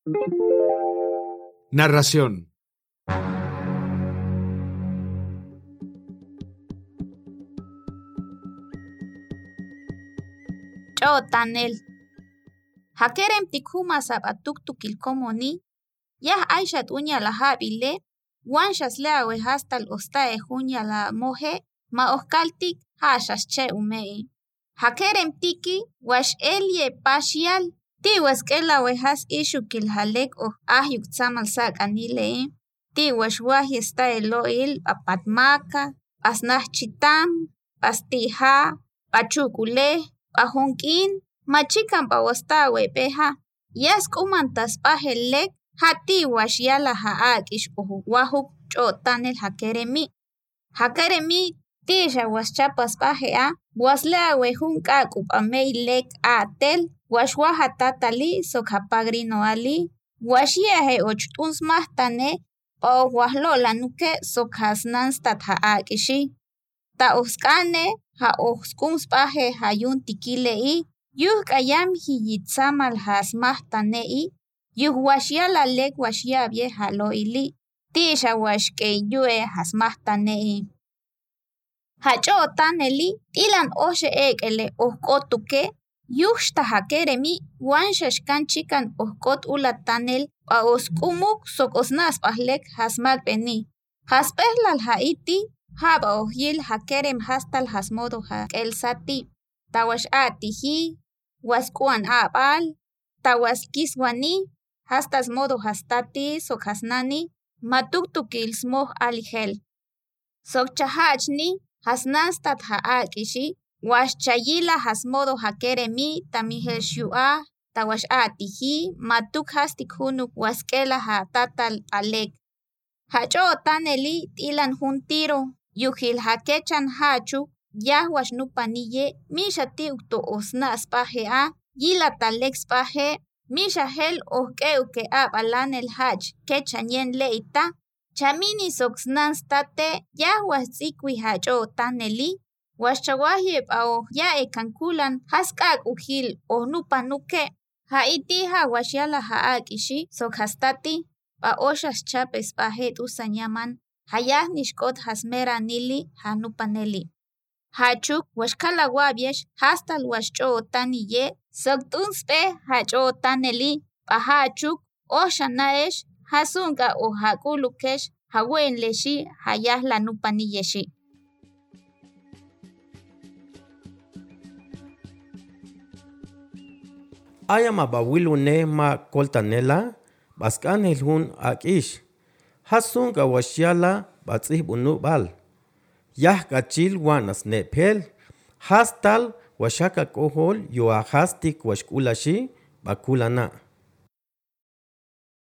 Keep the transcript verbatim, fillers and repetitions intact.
Narración. Ch'otanel. Hakerem tikhuma sabatuktukil komoni. Yah aishat unya la habile. Wanshas leawe hastal ostae junya la moje. Ma oskaltik hashas che umei. Hakerem tiki wash elie pashial. Tiwas kelawe has ishukil halek o ahyuk tsamal sak anile. Tiwas wahi estae loil apatmaka. Asnah chitam. Pastija. Pachukule. Pahonkin. Machikan pawastawe peha. Yas kumantas pahelek. Hati wash yala haakish uhu wahuk ch'otanel hakeremi. Hakeremi tisha was chapas pajea. Wasleawe hunka kupamei lek atel. Wash wahatatali sokhapagrino ali. Washiehe ochtuns mahtane. O wahlola nuke sokhasnanstat haakishi. Ta oskane ha oskums paje hayun tikilei. Yuh kayam hiyitsamal has mahtanei. Yuh washiala lek washiabye haloili. Tisha washke yue has mahtanei. Hach'otaneli tilan oshe ekele ohkotuke. Yuhshta hakeremi wanshash kan chikan ohkot ulatanel pa oskumuk sok osnas pahlek hasmak beni. Haspehlal haiti haba ohyil hakerem hastal hasmodo ha elsati. Tawash atiji waskuan abal. Tawas kiswani hastas modo hastati sok hasnani. Matuktukil smoh aligel. Sok chahachni hasnanstat haakishi. Wash chayila hasmodo hakeremi tamihel shua. Tawash atiji matuk hastik hunuk waskela ha tatal alek. Hach'otaneli tilan juntiro. Yuhil hakechan hachu. Yahwash nupaniye misha tiukto osnas pajea. Yila taleks paje. Misha hel ohkeuke abalanel hach kechanyen leita. Chamini soksnanstate yahwas tsikwi hach'otaneli. Washchawahye pao ya ekankulan haskak uhil ohnupanuke. Haitiha washyala haakishi sokhastati. Pa oshas chapes pahet usanyaman. Hayah nishkot hasmera nili hanupaneli. Hachuk washkala wabyesh hastal washch'otaniye. Soktunspe hach'otaneli. Pa hachuk oshanaesh hasunka o hakulukesh hawenleshi hayah lanupaniyeshi. Ayama bawilu ne ma koltanela. Baskan hilhun akish. Hasunka washyala batzih bunu bal. Yah kachil wanas nepel. Hastal washaka kohol yoahastik washkulashi bakulana.